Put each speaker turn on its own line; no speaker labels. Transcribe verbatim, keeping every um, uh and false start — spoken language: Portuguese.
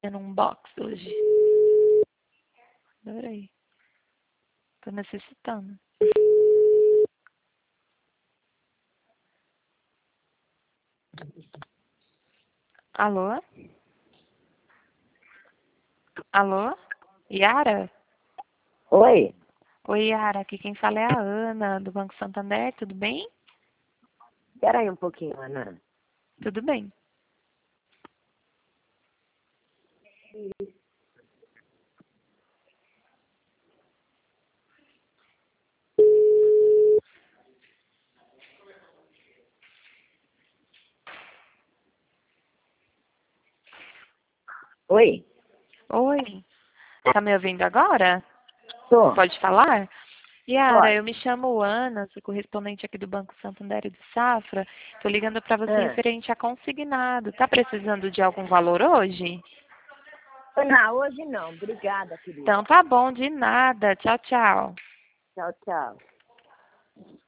tendo um box hoje. Adorei. Tô necessitando. Alô? Alô? Yara?
Oi,
Oi, Yara. Aqui quem fala é a Ana, do Banco Santander. Tudo bem?
espera aí um pouquinho, Ana.
Tudo bem.
Oi,
Oi. Tá me ouvindo agora?
tô,
Pode falar? Yara, eu
pode.
me chamo Ana, sou correspondente aqui do Banco Santander e do Safra. Tô ligando para você
Ah.
referente a consignado. Tá precisando de algum valor hoje?
Não, hoje não. Obrigada,
Então
querida.
tá bom, de nada. Tchau, tchau.
Tchau, tchau.